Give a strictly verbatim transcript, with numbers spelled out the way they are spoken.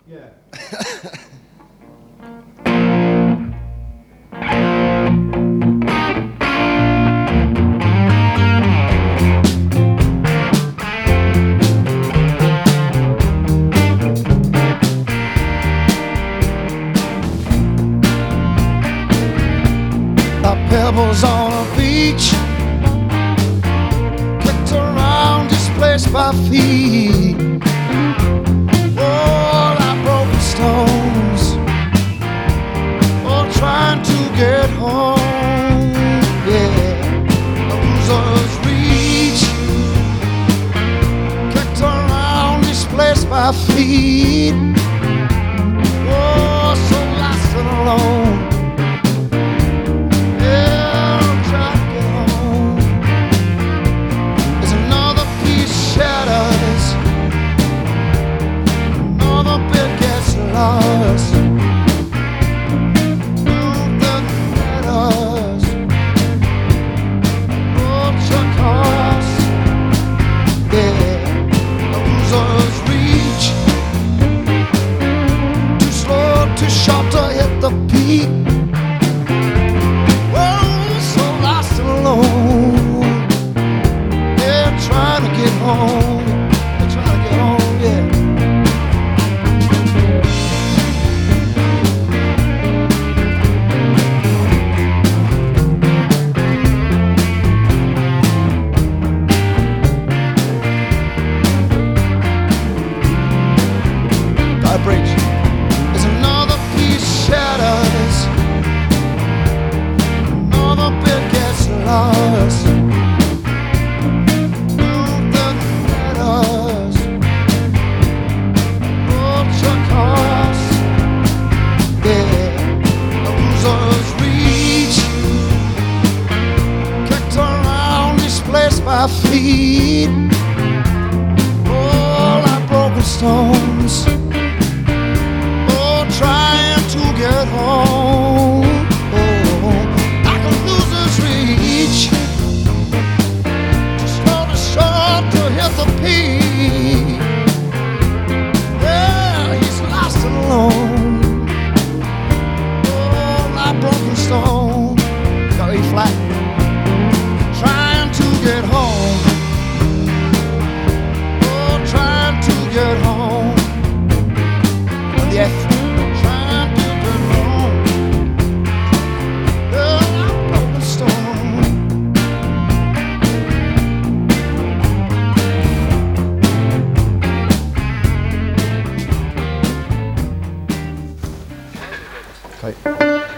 Yeah. Pebbles on a beach, kicked around, displaced by feet. All our broken stones, all trying to get home. Yeah, losers reach, kicked around, displaced by feet. Oh, so lost and alone. Lost. Nothing matters. What's your cost? Yeah, losers reach. Too slow, too short to hit the peak. Whoa, so lost and alone. They're trying to get home. They're trying to get home, yeah. Bridge. There's another piece shatters, another bit gets lost. Nothing matters. What's your cost? Yeah, losers reach, kicked around, displaced by feet. All our broken stones, trying to get home. Oh, I can losers reach, just slow to short to hit the peak. Yeah, he's lost and alone. Oh, my broken stone, got E flat, trying to get home. Oh, trying to get home. On the F. Okay.